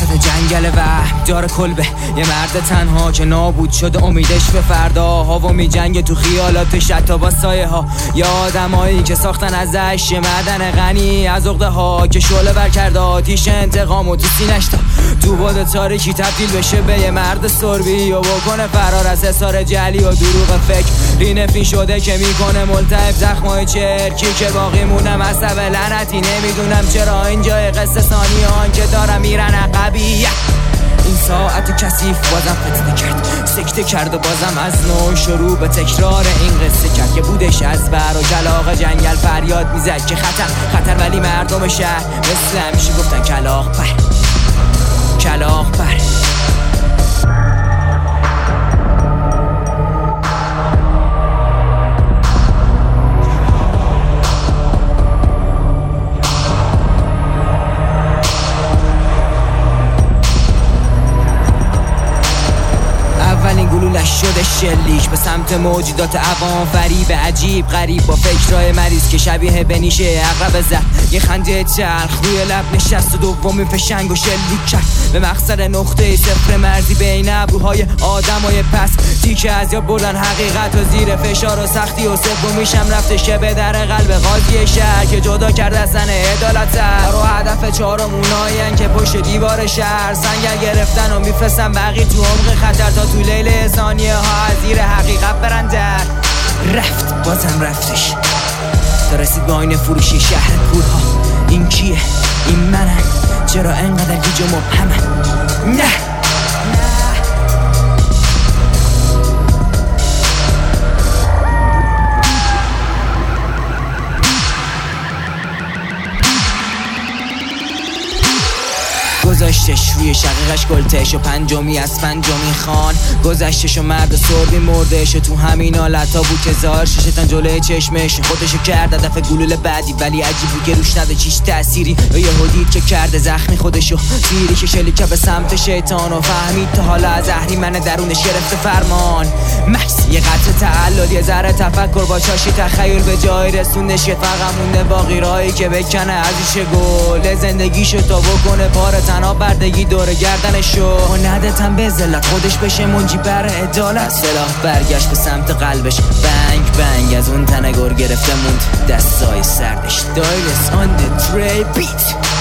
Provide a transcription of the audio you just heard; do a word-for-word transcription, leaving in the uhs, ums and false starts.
وسط جنگل وهم داره کلبه یه مرد تنها که نابود شده امیدش به فردا. هوا می جنگ تو خیالاتش حتی با سایه ها. یا آدمایی که ساختن ازش یه معدن غنی از عقده ها که شعله بر کرده آتیش انتقام و تو سینش تا تو باد تاریکی تبدیل بشه به یه مرد سربی و بکنه فرار از حصار جعلی و دروغ فکر. رینفی شده که میکنه ملتهب زخمای چرکی که باقی مونم عصب لعنتی. نمیدونم چرا اینجای قصه ثانیان که دارم میرن عقبی. این ساعت کثیف بازم فتنه کرد، سکته کرد و بازم از نو شروع به تکرار این قصه کرد که بودش از بر و کلاغ جنگل فریاد میزد که خطر خطر، ولی مردم شهر مثل همیشه گفتن کلاغ بر کلاغ بر. گلولش شده شلیک به سمت موجودات عوام، فریب عجیب غریب با فکرای مریض که شبیه به نیشه عقرب زد. یه خنده تلخ روی لب نشست و دومی فشنگ و شلیک کرد به مقصد نقطه صفر مرزی بین ابروهای آدمای پس. تیکه از یاد بردن حقیقت و زیر فشار و سختی و سومیشم رفتش که به در قلب قاضی شهر که جدا کرده سن عدالت رو هدف چهارم اونایین که پشت دیوار شهر سنگر گرفتن و میفرستن بقیه تو عمق خطر تا تو لیل ثانیه ها از زیر حقیقت برن در. رفت بازم رفتش تا رسید با آینه فروشی شهر کورها. این کیه؟ این منم. چرا انقدر گیج و مبهمم؟ نه گذاشتش روی شقیقش گلتش و پنجمی از پنجمی خان گذشتش و مرد سربی مردش و تو همین حالتا بود که ظاهر ششتن جلوی چشمش خودشو کرد هدف گلوله بعدی. ولی عجیب بود که روش نده چیش تأثیری و یه حدید که کرده زخمی خودشو زیری که شلیکه به سمت شیطان و فهمید تا حالا از اهریمن درونش گرفته فرمان. مکس یه قطع تعلل یه ذره تفکر با چاشی تخیل به جای رسوندش که فقط مونده باقی راهی که بکنه ازش گل زندگیشو تا بکنه پاره تنها بردگی دور گردنشو و ندتن به ذلت خودش بشه منجی بر عدالت. سلاح برگشت به سمت قلبش بنگ بنگ از اون تنه گر گرفته موند دستای سردش. دایلس آن دی تری بیت